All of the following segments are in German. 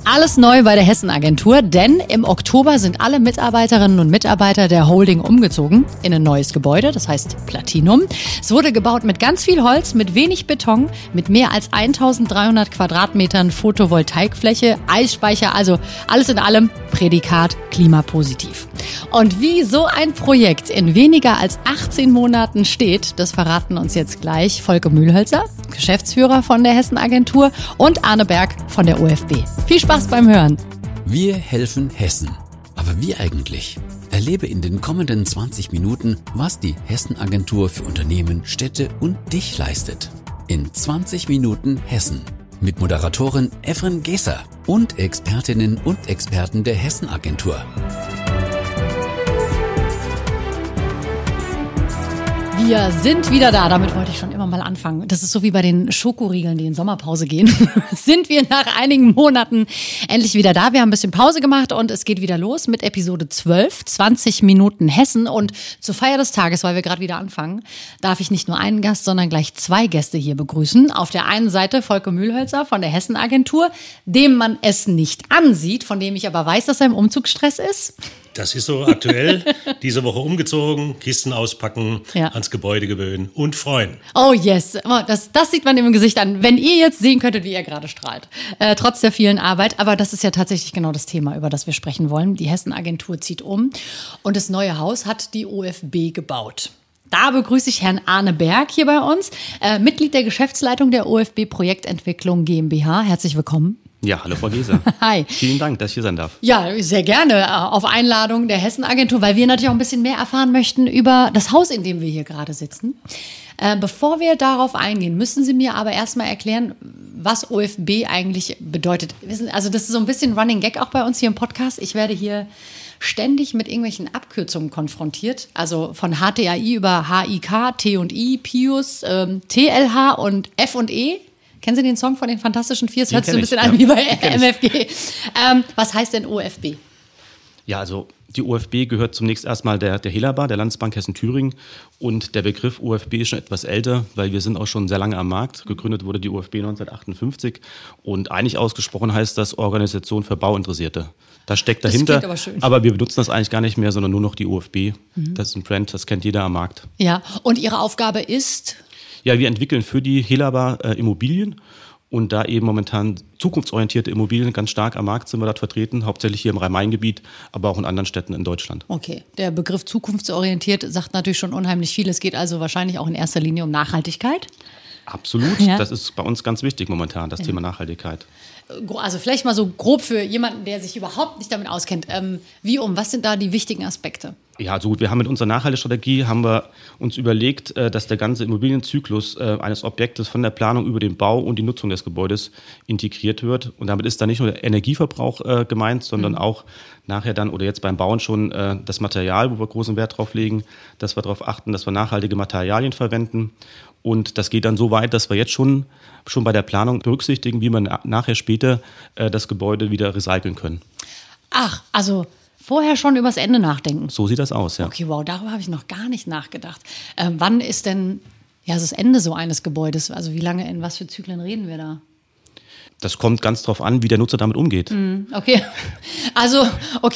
Alles neu bei der Hessenagentur, denn im Oktober sind alle Mitarbeiterinnen und Mitarbeiter der Holding umgezogen in ein neues Gebäude, das heißt Platinum. Es wurde gebaut mit ganz viel Holz, mit wenig Beton, mit mehr als 1300 Quadratmetern Photovoltaikfläche, Eisspeicher, also alles in allem Prädikat klimapositiv. Und wie so ein Projekt in weniger als 18 Monaten steht, das verraten uns jetzt gleich Volker Mühlhölzer, Geschäftsführer von der Hessenagentur, und Arne Berg von der OFB. Viel Spaß beim Hören. Wir helfen Hessen. Aber wie eigentlich? Erlebe in den kommenden 20 Minuten, was die Hessenagentur für Unternehmen, Städte und dich leistet. In 20 Minuten Hessen. Mit Moderatorin Efren Geser und Expertinnen und Experten der Hessenagentur. Wir sind wieder da, damit wollte ich schon immer mal anfangen. Das ist so wie bei den Schokoriegeln, die in Sommerpause gehen. Sind wir nach einigen Monaten endlich wieder da. Wir haben ein bisschen Pause gemacht und es geht wieder los mit Episode 12, 20 Minuten Hessen. Und zur Feier des Tages, weil wir gerade wieder anfangen, darf ich nicht nur einen Gast, sondern gleich zwei Gäste hier begrüßen. Auf der einen Seite Volker Mühlhölzer von der Hessenagentur, dem man es nicht ansieht, von dem ich aber weiß, dass er im Umzugsstress ist. Das ist so aktuell. Diese Woche umgezogen, Kisten auspacken, ans Gebäude gewöhnen und freuen. Oh yes, das sieht man im Gesicht an. Wenn ihr jetzt sehen könntet, wie er gerade strahlt. Trotz der vielen Arbeit. Aber das ist ja tatsächlich genau das Thema, über das wir sprechen wollen. Die Hessenagentur zieht um und das neue Haus hat die OFB gebaut. Da begrüße ich Herrn Arne Berg hier bei uns, Mitglied der Geschäftsleitung der OFB Projektentwicklung GmbH. Herzlich willkommen. Ja, hallo Frau Geser. Hi. Vielen Dank, dass ich hier sein darf. Ja, sehr gerne, auf Einladung der Hessenagentur, weil wir natürlich auch ein bisschen mehr erfahren möchten über das Haus, in dem wir hier gerade sitzen. Bevor wir darauf eingehen, müssen Sie mir aber erstmal erklären, was OFB eigentlich bedeutet. Also das ist so ein bisschen Running Gag auch bei uns hier im Podcast. Ich werde hier ständig mit irgendwelchen Abkürzungen konfrontiert. Also von HTAI über HIK, T&I, PIUS, TLH und F&E. Kennen Sie den Song von den Fantastischen Vier? Es hört sich so ein bisschen an wie bei MFG. Was heißt denn OFB? Ja, also die OFB gehört zunächst erstmal der Helaba, der Landesbank Hessen-Thüringen. Und der Begriff OFB ist schon etwas älter, weil wir sind auch schon sehr lange am Markt. Gegründet wurde die OFB 1958. Und eigentlich ausgesprochen heißt das Organisation für Bauinteressierte. Das steckt dahinter. Das klingt aber schön. Aber wir benutzen das eigentlich gar nicht mehr, sondern nur noch die OFB. Das ist ein Brand, das kennt jeder am Markt. Ja, und Ihre Aufgabe ist? Ja, wir entwickeln für die Helaba Immobilien und da eben momentan zukunftsorientierte Immobilien ganz stark am Markt sind wir dort vertreten, hauptsächlich hier im Rhein-Main-Gebiet, aber auch in anderen Städten in Deutschland. Okay, der Begriff zukunftsorientiert sagt natürlich schon unheimlich viel. Es geht also wahrscheinlich auch in erster Linie um Nachhaltigkeit. Absolut, ja. Das ist bei uns ganz wichtig momentan, das Thema Nachhaltigkeit. Also vielleicht mal so grob für jemanden, der sich überhaupt nicht damit auskennt. Was sind da die wichtigen Aspekte? Ja, also gut, wir haben mit unserer Nachhaltigkeitsstrategie uns überlegt, dass der ganze Immobilienzyklus eines Objektes von der Planung über den Bau und die Nutzung des Gebäudes integriert wird. Und damit ist da nicht nur der Energieverbrauch gemeint, sondern auch nachher dann oder jetzt beim Bauen schon das Material, wo wir großen Wert drauf legen, dass wir darauf achten, dass wir nachhaltige Materialien verwenden. Und das geht dann so weit, dass wir jetzt schon bei der Planung berücksichtigen, wie wir nachher später das Gebäude wieder recyceln können. Ach, also vorher schon übers Ende nachdenken. So sieht das aus, ja. Okay, wow, darüber habe ich noch gar nicht nachgedacht. Wann ist denn das Ende so eines Gebäudes? Also wie lange, in was für Zyklen reden wir da? Das kommt ganz drauf an, wie der Nutzer damit umgeht. Okay, also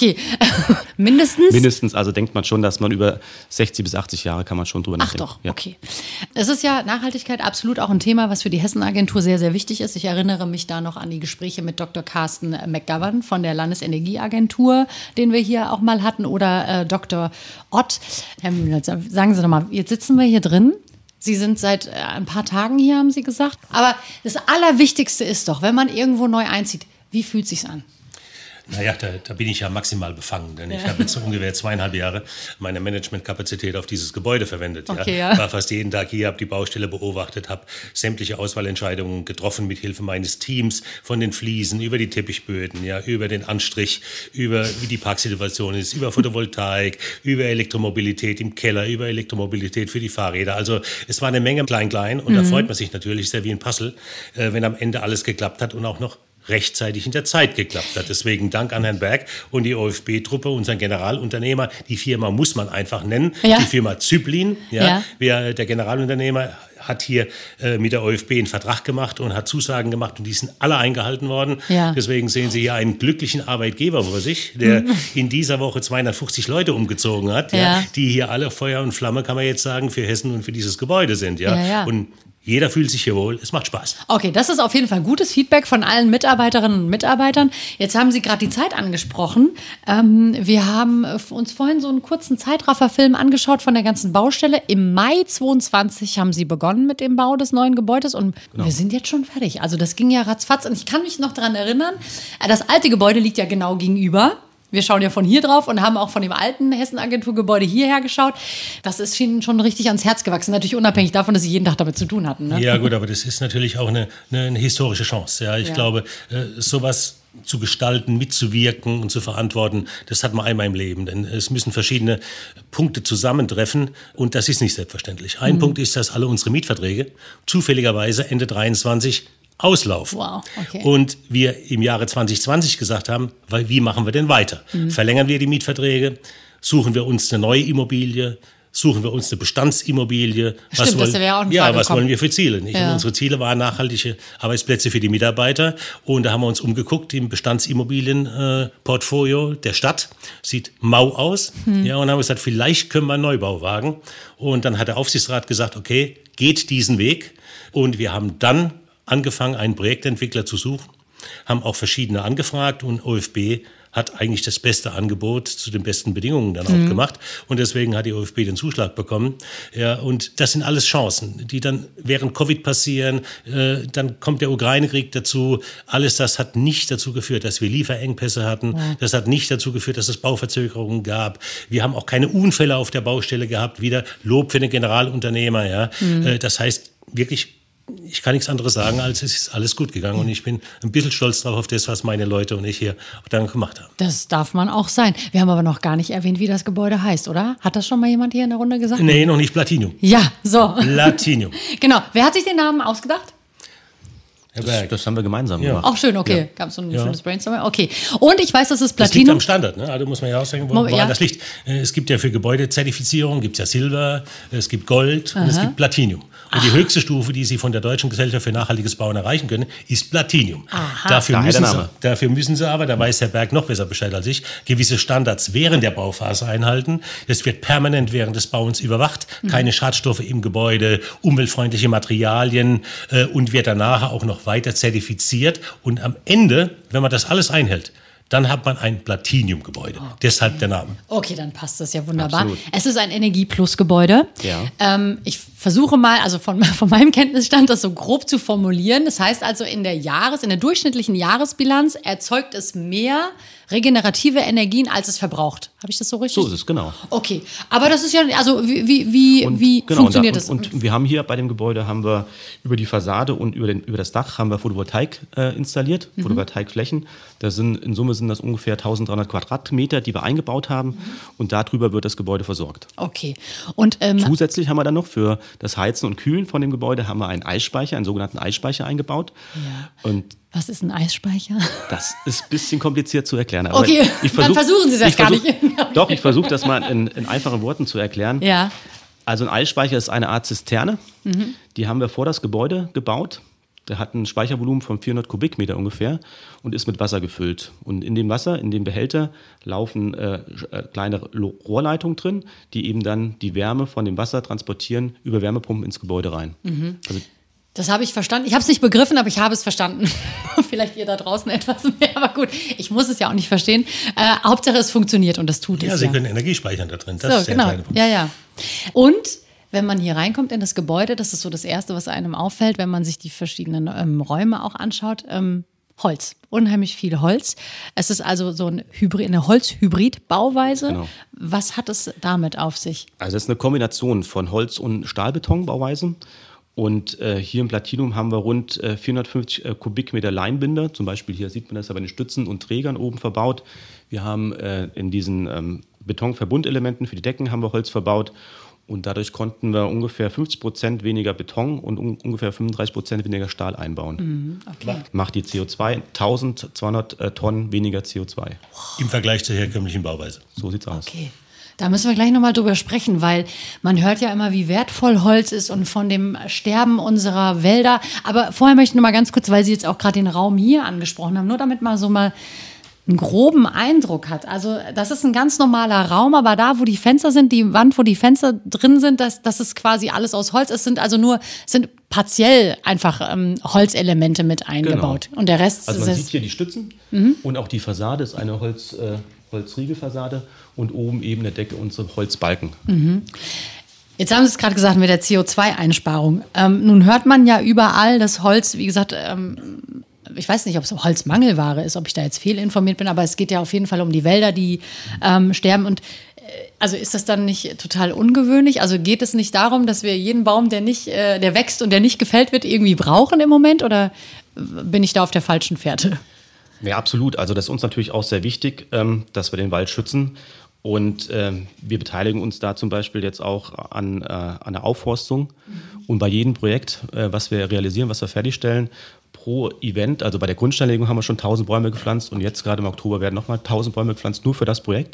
mindestens? Mindestens, also denkt man schon, dass man über 60 bis 80 Jahre kann man schon drüber nachdenken. Ach doch, ja. Okay. Es ist ja Nachhaltigkeit absolut auch ein Thema, was für die Hessenagentur sehr, sehr wichtig ist. Ich erinnere mich da noch an die Gespräche mit Dr. Carsten McGovern von der Landesenergieagentur, den wir hier auch mal hatten, oder Dr. Ott. Sagen Sie doch mal, jetzt sitzen wir hier drin. Sie sind seit ein paar Tagen hier, haben Sie gesagt. Aber das Allerwichtigste ist doch, wenn man irgendwo neu einzieht, wie fühlt es sich an? Naja, da bin ich ja maximal befangen, denn ich habe jetzt so ungefähr 2,5 Jahre meine Managementkapazität auf dieses Gebäude verwendet. Okay, War fast jeden Tag hier, habe die Baustelle beobachtet, habe sämtliche Auswahlentscheidungen getroffen mit Hilfe meines Teams, von den Fliesen über die Teppichböden, über den Anstrich, über wie die Parksituation ist, über Photovoltaik, über Elektromobilität im Keller, über Elektromobilität für die Fahrräder. Also es war eine Menge klein und da freut man sich natürlich sehr wie ein Puzzle, wenn am Ende alles geklappt hat und auch noch rechtzeitig in der Zeit geklappt hat. Deswegen Dank an Herrn Berg und die OFB-Truppe, unseren Generalunternehmer. Die Firma muss man einfach nennen, die Firma Zyplin. Der Generalunternehmer hat hier mit der OFB einen Vertrag gemacht und hat Zusagen gemacht und die sind alle eingehalten worden. Ja. Deswegen sehen Sie hier einen glücklichen Arbeitgeber vor sich, der in dieser Woche 250 Leute umgezogen hat, die hier alle Feuer und Flamme, kann man jetzt sagen, für Hessen und für dieses Gebäude sind. Und jeder fühlt sich hier wohl, es macht Spaß. Okay, das ist auf jeden Fall gutes Feedback von allen Mitarbeiterinnen und Mitarbeitern. Jetzt haben Sie gerade die Zeit angesprochen. Wir haben uns vorhin so einen kurzen Zeitrafferfilm angeschaut von der ganzen Baustelle. Im Mai 2022 haben Sie begonnen mit dem Bau des neuen Gebäudes und wir sind jetzt schon fertig. Also das ging ja ratzfatz und ich kann mich noch daran erinnern, das alte Gebäude liegt ja genau gegenüber. Wir schauen ja von hier drauf und haben auch von dem alten Hessen-Agentur-Gebäude hierher geschaut. Das ist ihnen schon richtig ans Herz gewachsen. Natürlich unabhängig davon, dass sie jeden Tag damit zu tun hatten. Ne? Ja gut, aber das ist natürlich auch eine historische Chance. Ja, ich glaube, sowas zu gestalten, mitzuwirken und zu verantworten, das hat man einmal im Leben. Denn es müssen verschiedene Punkte zusammentreffen und das ist nicht selbstverständlich. Ein Punkt ist, dass alle unsere Mietverträge zufälligerweise Ende 23 auslaufen. Wow, okay. Und wir im Jahre 2020 gesagt haben, wie machen wir denn weiter? Verlängern wir die Mietverträge? Suchen wir uns eine neue Immobilie? Suchen wir uns eine Bestandsimmobilie? Stimmt, das wäre auch eine Frage was wollen wir für Ziele? Nicht? Und unsere Ziele waren nachhaltige Arbeitsplätze für die Mitarbeiter. Und da haben wir uns umgeguckt im Bestandsimmobilienportfolio der Stadt. Sieht mau aus. Ja, und haben gesagt, vielleicht können wir einen Neubau wagen. Und dann hat der Aufsichtsrat gesagt, okay, geht diesen Weg. Und wir haben dann angefangen, einen Projektentwickler zu suchen, haben auch verschiedene angefragt und OFB hat eigentlich das beste Angebot zu den besten Bedingungen dann auch gemacht und deswegen hat die OFB den Zuschlag bekommen. Ja, und das sind alles Chancen, die dann während Covid passieren, dann kommt der Ukraine-Krieg dazu. Alles das hat nicht dazu geführt, dass wir Lieferengpässe hatten. Ja. Das hat nicht dazu geführt, dass es Bauverzögerungen gab. Wir haben auch keine Unfälle auf der Baustelle gehabt. Wieder Lob für den Generalunternehmer. Ja. Das heißt wirklich, ich kann nichts anderes sagen, als es ist alles gut gegangen und ich bin ein bisschen stolz drauf auf das, was meine Leute und ich hier dann gemacht haben. Das darf man auch sein. Wir haben aber noch gar nicht erwähnt, wie das Gebäude heißt, oder? Hat das schon mal jemand hier in der Runde gesagt? Nee, noch nicht. Platinium. Ja, so. Platinium. Genau. Wer hat sich den Namen ausgedacht? Das haben wir gemeinsam gemacht. Auch schön, okay. Ja. Gab es so ein schönes Brainstorming? Okay. Und ich weiß, dass es Platinum... Das liegt am Standard, ne? Also muss man ja auch sagen, woran das liegt. Es gibt ja für Gebäudezertifizierung, gibt es ja Silber, es gibt Gold und es gibt Platinium. Und die höchste Stufe, die Sie von der Deutschen Gesellschaft für nachhaltiges Bauen erreichen können, ist Platinium. Dafür müssen Sie aber, da weiß Herr Berg noch besser Bescheid als ich, gewisse Standards während der Bauphase einhalten. Es wird permanent während des Bauens überwacht. Keine Schadstoffe im Gebäude, umweltfreundliche Materialien und wird danach auch noch weiter zertifiziert. Und am Ende, wenn man das alles einhält, dann hat man ein Platinium-Gebäude. Okay. Deshalb der Name. Okay, dann passt das ja wunderbar. Absolut. Es ist ein Energie-Plus-Gebäude. Ja. Ich versuche mal, also von meinem Kenntnisstand, das so grob zu formulieren. Das heißt also, in der durchschnittlichen Jahresbilanz erzeugt es mehr regenerative Energien, als es verbraucht. Habe ich das so richtig? So ist es, genau. Okay, aber das ist ja, also wie funktioniert das? Und wir haben hier bei dem Gebäude, haben wir über die Fassade und über das Dach haben wir Photovoltaik installiert, Photovoltaikflächen. In Summe sind das ungefähr 1300 Quadratmeter, die wir eingebaut haben und darüber wird das Gebäude versorgt. Okay. Und zusätzlich haben wir dann noch für das Heizen und Kühlen von dem Gebäude haben wir einen sogenannten Eisspeicher eingebaut. Ja. Und was ist ein Eisspeicher? Das ist ein bisschen kompliziert zu erklären. Aber okay, dann versuchen Sie es erst gar nicht. Doch, ich versuche das mal in einfachen Worten zu erklären. Ja. Also ein Eisspeicher ist eine Art Zisterne. Die haben wir vor das Gebäude gebaut. Der hat ein Speichervolumen von 400 Kubikmeter ungefähr und ist mit Wasser gefüllt. Und in dem Wasser, in dem Behälter, laufen kleine Rohrleitungen drin, die eben dann die Wärme von dem Wasser transportieren über Wärmepumpen ins Gebäude rein. Also das habe ich verstanden. Ich habe es nicht begriffen, aber ich habe es verstanden. Vielleicht ihr da draußen etwas mehr, aber gut, ich muss es ja auch nicht verstehen. Hauptsache es funktioniert und das tut es. Ja, Sie können Energie speichern da drin. Das ist der kleine Punkt. Ja. Und wenn man hier reinkommt in das Gebäude, das ist so das Erste, was einem auffällt, wenn man sich die verschiedenen Räume auch anschaut. Holz, unheimlich viel Holz. Es ist also so eine Holz-Hybrid-Bauweise. Genau. Was hat es damit auf sich? Also es ist eine Kombination von Holz- und Stahlbeton-Bauweise. Und hier im Platinum haben wir rund 450 Kubikmeter Leinbinder. Zum Beispiel hier sieht man das bei den Stützen und Trägern oben verbaut. Wir haben in diesen Betonverbundelementen für die Decken haben wir Holz verbaut. Und dadurch konnten wir ungefähr 50% weniger Beton und ungefähr 35% weniger Stahl einbauen. Okay. Macht die CO2 1200 Tonnen weniger CO2. Im Vergleich zur herkömmlichen Bauweise. So sieht's aus. Okay. Da müssen wir gleich nochmal drüber sprechen, weil man hört ja immer, wie wertvoll Holz ist und von dem Sterben unserer Wälder. Aber vorher möchte ich noch mal ganz kurz, weil Sie jetzt auch gerade den Raum hier angesprochen haben, nur damit man so mal einen groben Eindruck hat. Also das ist ein ganz normaler Raum, aber da, wo die Fenster sind, die Wand, wo die Fenster drin sind, das ist quasi alles aus Holz. Es sind sind partiell einfach Holzelemente mit eingebaut. Genau. Und der Rest Also man ist sieht hier die Stützen und auch die Fassade ist eine Holzriegelfassade und oben eben der Decke unsere Holzbalken. Jetzt haben Sie es gerade gesagt mit der CO2-Einsparung. Nun hört man ja überall, dass Holz, wie gesagt, ich weiß nicht, ob es Holzmangelware ist, ob ich da jetzt fehlinformiert bin, aber es geht ja auf jeden Fall um die Wälder, die sterben. Und also ist das dann nicht total ungewöhnlich? Also geht es nicht darum, dass wir jeden Baum, der wächst und der nicht gefällt wird, irgendwie brauchen im Moment? Oder bin ich da auf der falschen Fährte? Ja, absolut. Also das ist uns natürlich auch sehr wichtig, dass wir den Wald schützen. Und wir beteiligen uns da zum Beispiel jetzt auch an der Aufforstung. Und bei jedem Projekt, was wir realisieren, was wir fertigstellen, pro Event, also bei der Grundsteinlegung haben wir schon 1000 Bäume gepflanzt und jetzt gerade im Oktober werden nochmal 1000 Bäume gepflanzt, nur für das Projekt,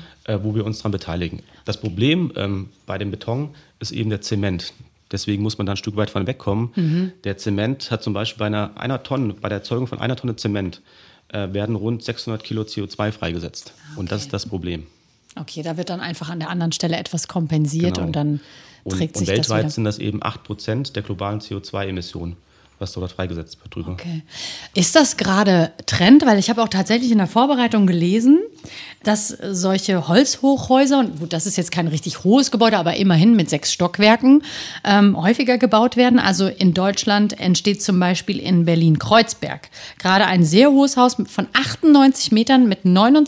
wo wir uns daran beteiligen. Das Problem bei dem Beton ist eben der Zement. Deswegen muss man da ein Stück weit von wegkommen. Der Zement hat zum Beispiel bei der Erzeugung von einer Tonne Zement werden rund 600 Kilo CO2 freigesetzt. Okay. Und das ist das Problem. Okay, da wird dann einfach an der anderen Stelle etwas kompensiert und dann trägt sich das wieder. Und weltweit sind das eben 8% der globalen CO2-Emissionen, was dort freigesetzt wird drüber. Okay. Ist das gerade Trend? Weil ich habe auch tatsächlich in der Vorbereitung gelesen, dass solche Holzhochhäuser, und gut, das ist jetzt kein richtig hohes Gebäude, aber immerhin mit 6 Stockwerken, häufiger gebaut werden. Also in Deutschland entsteht zum Beispiel in Berlin-Kreuzberg gerade ein sehr hohes Haus von 98 Metern mit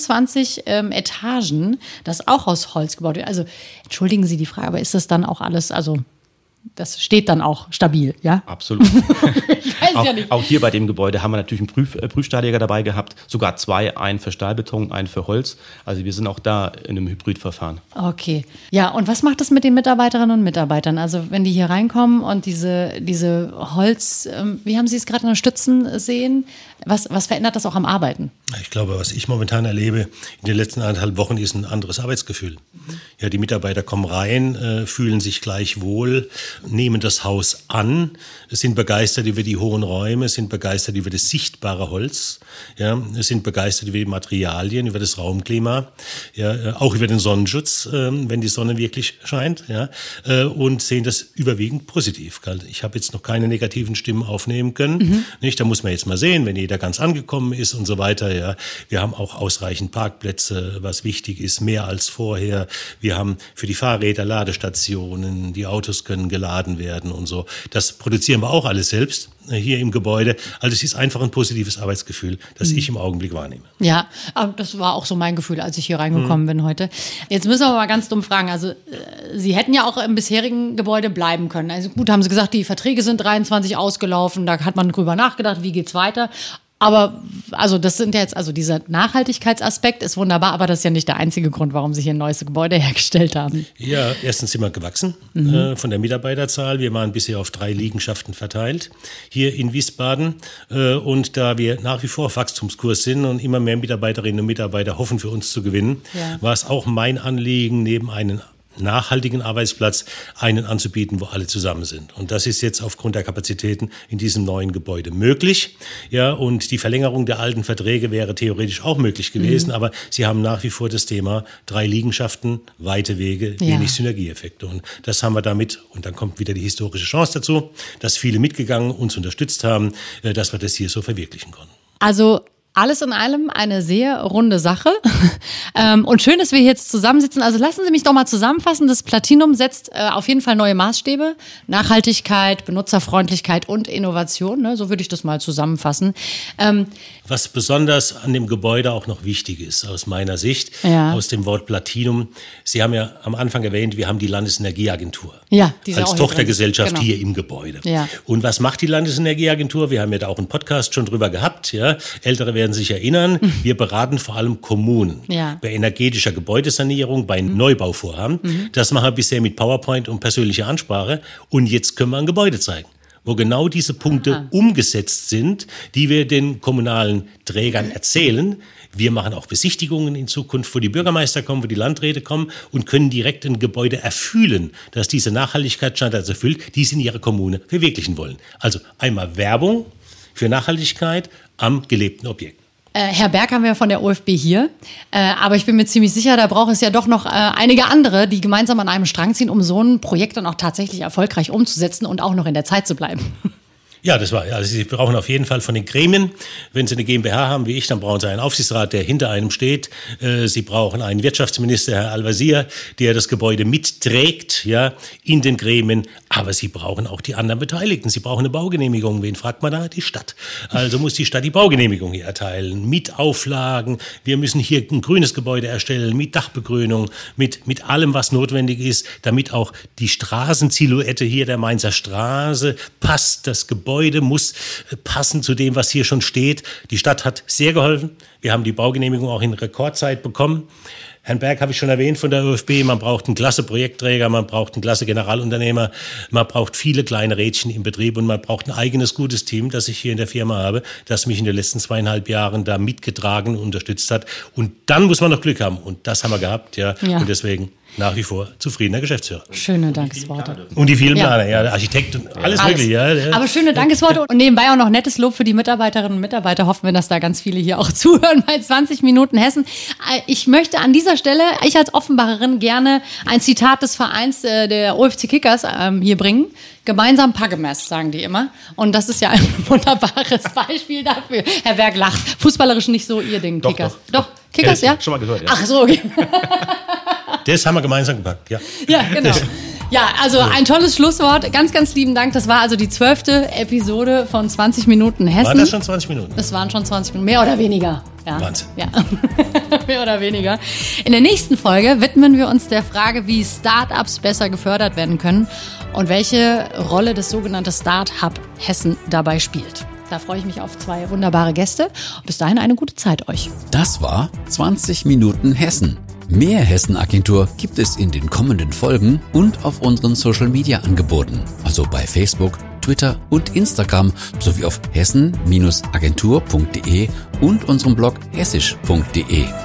29 Etagen, das auch aus Holz gebaut wird. Also entschuldigen Sie die Frage, aber ist das dann auch alles, also das steht dann auch stabil, ja? Absolut. Ich weiß ja nicht. Auch hier bei dem Gebäude haben wir natürlich einen Prüfstatiker dabei gehabt, sogar 2, einen für Stahlbeton, einen für Holz. Also wir sind auch da in einem Hybridverfahren. Okay. Ja, und was macht das mit den Mitarbeiterinnen und Mitarbeitern? Also wenn die hier reinkommen und diese Holz, wie haben Sie es gerade in den Stützen sehen, was verändert das auch am Arbeiten? Ich glaube, was ich momentan erlebe in den letzten 1,5 Wochen ist ein anderes Arbeitsgefühl. Ja, die Mitarbeiter kommen rein, fühlen sich gleich wohl, nehmen das Haus an, sind begeistert über die hohen Räume, sind begeistert über das sichtbare Holz, ja, sind begeistert über die Materialien, über das Raumklima, ja, auch über den Sonnenschutz, wenn die Sonne wirklich scheint, ja, und sehen das überwiegend positiv. Ich habe jetzt noch keine negativen Stimmen aufnehmen können. Nicht? Da muss man jetzt mal sehen, wenn jeder ganz angekommen ist und so weiter. Ja. Wir haben auch ausreichend Parkplätze, was wichtig ist, mehr als vorher. Wir haben für die Fahrräder Ladestationen, die Autos können geladen werden und so. Das produzieren wir auch alles selbst hier im Gebäude. Also es ist einfach ein positives Arbeitsgefühl, das ich im Augenblick wahrnehme. Ja, aber das war auch so mein Gefühl, als ich hier reingekommen bin heute. Jetzt müssen wir aber mal ganz dumm fragen. Also Sie hätten ja auch im bisherigen Gebäude bleiben können. Also gut, haben Sie gesagt, die Verträge sind 23 ausgelaufen, da hat man drüber nachgedacht, wie geht's weiter. Aber also das sind ja jetzt, also dieser Nachhaltigkeitsaspekt ist wunderbar, aber das ist ja nicht der einzige Grund, warum Sie hier ein neues Gebäude hergestellt haben. Ja, erstens sind wir gewachsen von der Mitarbeiterzahl. Wir waren bisher auf 3 Liegenschaften verteilt hier in Wiesbaden. Und da wir nach wie vor auf Wachstumskurs sind und immer mehr Mitarbeiterinnen und Mitarbeiter hoffen, für uns zu gewinnen, war es auch mein Anliegen, neben einem nachhaltigen Arbeitsplatz einen anzubieten, wo alle zusammen sind. Und das ist jetzt aufgrund der Kapazitäten in diesem neuen Gebäude möglich. Ja, und die Verlängerung der alten Verträge wäre theoretisch auch möglich gewesen, aber sie haben nach wie vor das Thema 3 Liegenschaften, weite Wege, wenig Synergieeffekte. Und das haben wir damit, und dann kommt wieder die historische Chance dazu, dass viele mitgegangen, uns unterstützt haben, dass wir das hier so verwirklichen konnten. Also alles in allem eine sehr runde Sache. Und schön, dass wir jetzt zusammensitzen. Also lassen Sie mich doch mal zusammenfassen. Das Platinum setzt auf jeden Fall neue Maßstäbe. Nachhaltigkeit, Benutzerfreundlichkeit und Innovation. Ne? So würde ich das mal zusammenfassen. Was besonders an dem Gebäude auch noch wichtig ist, aus meiner Sicht, aus dem Wort Platinum. Sie haben ja am Anfang erwähnt, wir haben die Landesenergieagentur als Tochtergesellschaft hier im Gebäude. Ja. Und was macht die Landesenergieagentur? Wir haben ja da auch einen Podcast schon drüber gehabt. Ja? Ältere werden werden sich erinnern, wir beraten vor allem Kommunen bei energetischer Gebäudesanierung, bei Neubauvorhaben. Das machen wir bisher mit PowerPoint und persönlicher Ansprache. Und jetzt können wir ein Gebäude zeigen, wo genau diese Punkte umgesetzt sind, die wir den kommunalen Trägern erzählen. Wir machen auch Besichtigungen in Zukunft, wo die Bürgermeister kommen, wo die Landräte kommen und können direkt ein Gebäude erfüllen, das diese Nachhaltigkeitsstandards erfüllt, die sie in ihrer Kommune verwirklichen wollen. Also einmal Werbung für Nachhaltigkeit am gelebten Objekt. Herr Berg haben wir von der OFB hier, aber ich bin mir ziemlich sicher, da braucht es ja doch noch einige andere, die gemeinsam an einem Strang ziehen, um so ein Projekt dann auch tatsächlich erfolgreich umzusetzen und auch noch in der Zeit zu bleiben. Ja, das war, also Sie brauchen auf jeden Fall von den Gremien, wenn Sie eine GmbH haben wie ich, dann brauchen Sie einen Aufsichtsrat, der hinter einem steht. Sie brauchen einen Wirtschaftsminister, Herr Al-Wazir, der das Gebäude mitträgt, ja, in den Gremien. Aber Sie brauchen auch die anderen Beteiligten. Sie brauchen eine Baugenehmigung. Wen fragt man da? Die Stadt. Also muss die Stadt die Baugenehmigung hier erteilen, mit Auflagen. Wir müssen hier ein grünes Gebäude erstellen, mit Dachbegrünung, mit allem, was notwendig ist, damit auch die Straßensilhouette hier der Mainzer Straße passt, das Gebäude muss passen zu dem, was hier schon steht. Die Stadt hat sehr geholfen. Wir haben die Baugenehmigung auch in Rekordzeit bekommen. Herrn Berg habe ich schon erwähnt von der ÖFB. Man braucht einen klasse Projektträger, man braucht einen klasse Generalunternehmer, man braucht viele kleine Rädchen im Betrieb und man braucht ein eigenes gutes Team, das ich hier in der Firma habe, das mich in den letzten 2,5 Jahren da mitgetragen und unterstützt hat. Und dann muss man noch Glück haben. Und das haben wir gehabt, ja. Und deswegen nach wie vor zufriedener Geschäftsführer. Schöne Dankesworte. Und die vielen Planer, der Architekt und alles mögliche. Ja. Aber schöne Dankesworte und nebenbei auch noch nettes Lob für die Mitarbeiterinnen und Mitarbeiter. Hoffen wir, dass da ganz viele hier auch zuhören bei 20 Minuten Hessen. Ich möchte an dieser Stelle, ich als Offenbacherin, gerne ein Zitat des Vereins der OFC Kickers hier bringen. Gemeinsam Paggemess, sagen die immer. Und das ist ja ein wunderbares Beispiel dafür. Herr Berg lacht. Fußballerisch nicht so ihr Ding, Kickers. Doch, Kickers, ja? Schon mal gehört, ja. Ach so, okay. Das haben wir gemeinsam gepackt, ja. Ja, genau. Ja, also ein tolles Schlusswort. Ganz, ganz lieben Dank. Das war also die 12. Episode von 20 Minuten Hessen. Waren das schon 20 Minuten? Das waren schon 20 Minuten, mehr oder weniger. Ja. Wahnsinn. Ja, mehr oder weniger. In der nächsten Folge widmen wir uns der Frage, wie Start-ups besser gefördert werden können und welche Rolle das sogenannte Start-Hub Hessen dabei spielt. Da freue ich mich auf 2 wunderbare Gäste. Bis dahin eine gute Zeit euch. Das war 20 Minuten Hessen. Mehr Hessen-Agentur gibt es in den kommenden Folgen und auf unseren Social-Media-Angeboten, also bei Facebook, Twitter und Instagram sowie auf hessen-agentur.de und unserem Blog hessisch.de.